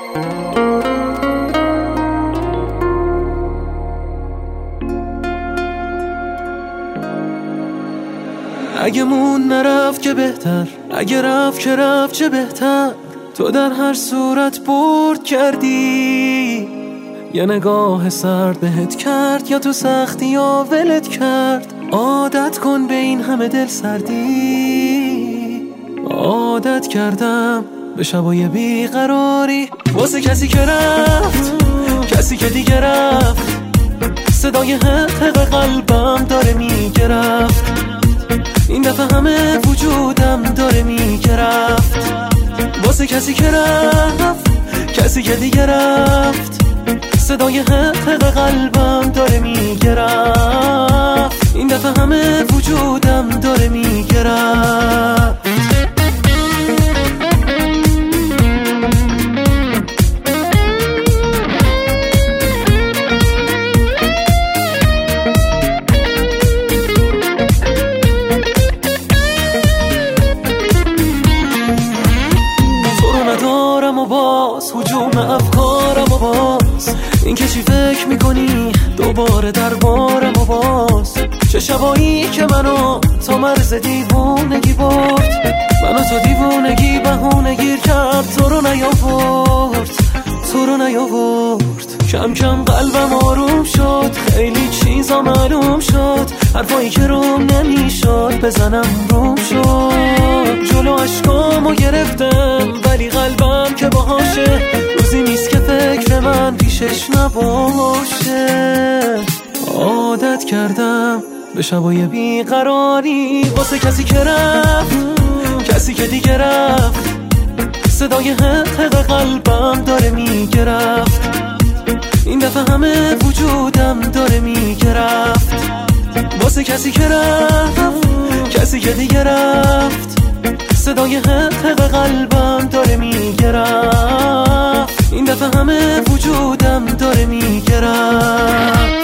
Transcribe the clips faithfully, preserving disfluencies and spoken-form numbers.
اگه مون نرفت که بهتر، اگه رفت که رفت چه بهتر. تو در هر صورت برد کردی، یه نگاه سرد بهت کرد، یا تو سختی یا ولت کرد. عادت کن به این همه دل سردی، عادت کردم به شبای بیقراری. واسه کسی که رفت، کسی که دیگه رفت، صدای حق حق قلبم داره میگرفت. این دفعه همه وجودم داره میگرفت. واسه کسی که رفت، کسی که دیگه رفت، صدای حق حق قلبم داره میگرفت. این دفعه همه وجودم داره میگرفت. و باز هجوم افکارم و باز این که چی فکر میکنی دوباره دربارم و باز. چه شبایی که منو تا مرز دیوونگی برد، منو تو دیوونگی بهونه گیر کرد. تو رو نیاورد، تو رو نیاورد. کم کم قلبم آروم شد، خیلی چیزا معلوم شد. حرفایی که روم نمیشد بزنم روم شد. جلو عشقامو گرفتم ولی قلبم که باهاشه. روزی نیست که فکر من پیشش نباشه. عادت کردم به شبای بیقراری. واسه کسی که رفت، کسی که دیگه رفت، صدای حق حق قلبم داره میگرفت. این دفعه همه وجودم داره میگرفت. واسه کسی که رفت، کسی که دیگه رفت، صدای حق حق قلبم داره میگرفت. این دفعه همه وجودم داره میگرفت.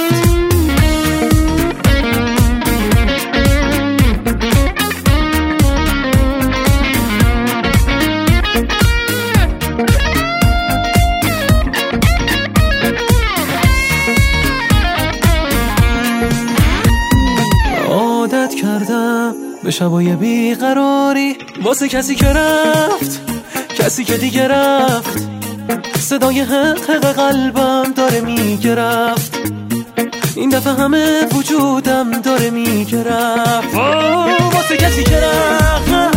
عادت کردم به شبای بیقراری. واسه کسی که رفت، کسی که دیگه رفت، صدای حق حق قلبم داره میگرفت. این دفعه همه وجودم داره میگرفت. واسه کسی که رفت،